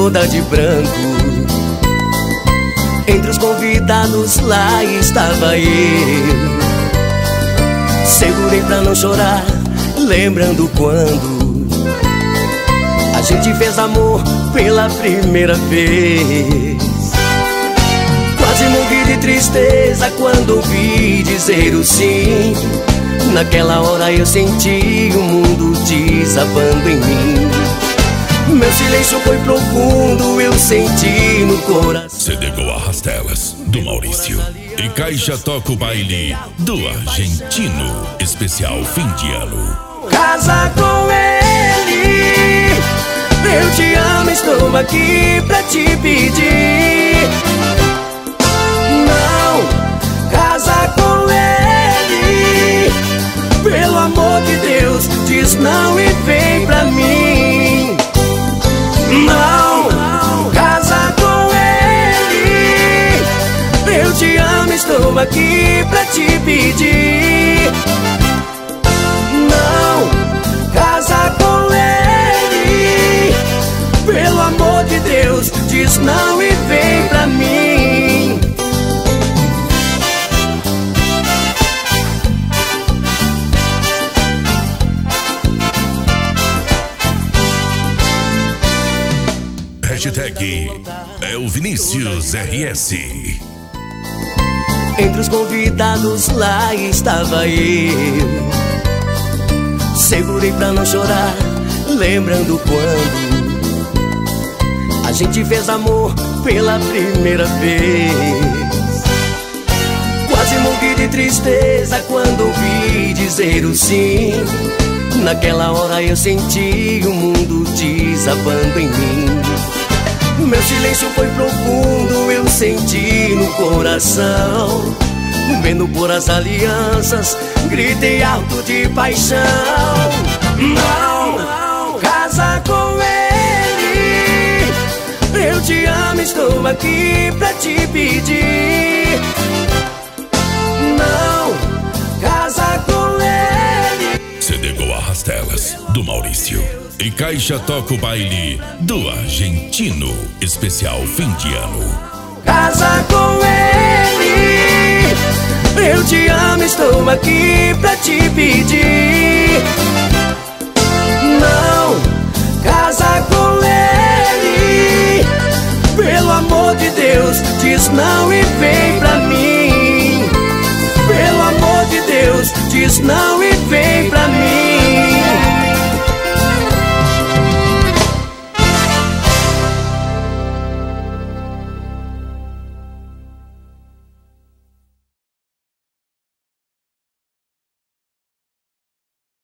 toda de branco. Entre os convidados lá estava eu. Segurei pra não chorar, lembrando quando a gente fez amor pela primeira vez. Quase morri de tristeza quando ouvi dizer o sim. Naquela hora eu senti o mundo desabando em mim. Meu silêncio foi profundo, eu senti no coração. CD Go Arrastelas, do Maurício. E Caixa toca o baile do argentino. Especial fim de ano. Casa com ele, eu te amo, estou aqui pra te pedir. Não, casa com ele, pelo amor de Deus, diz não e vem pra mim. Não, casa com ele, eu te amo, estou aqui pra te pedir. Não, casa com ele, pelo amor de Deus, diz não e vem pra mim. Hashtag é o Vinícius RS. Entre os convidados lá estava eu. Segurei pra não chorar, lembrando quando a gente fez amor pela primeira vez. Quase morri de tristeza quando ouvi dizer o sim. Naquela hora eu senti o mundo desabando em mim. Meu silêncio foi profundo, eu senti no coração. Vendo por as alianças, gritei alto de paixão. Não, casa com ele, eu te amo, estou aqui pra te pedir. Não, casa com ele. CD Go Arrastelas, do Maurício. E Caixa toca o baile do argentino. Especial fim de ano. Casa com ele, eu te amo, estou aqui pra te pedir. Não, casa com ele, pelo amor de Deus, diz não e vem pra mim. Pelo amor de Deus, diz não e vem.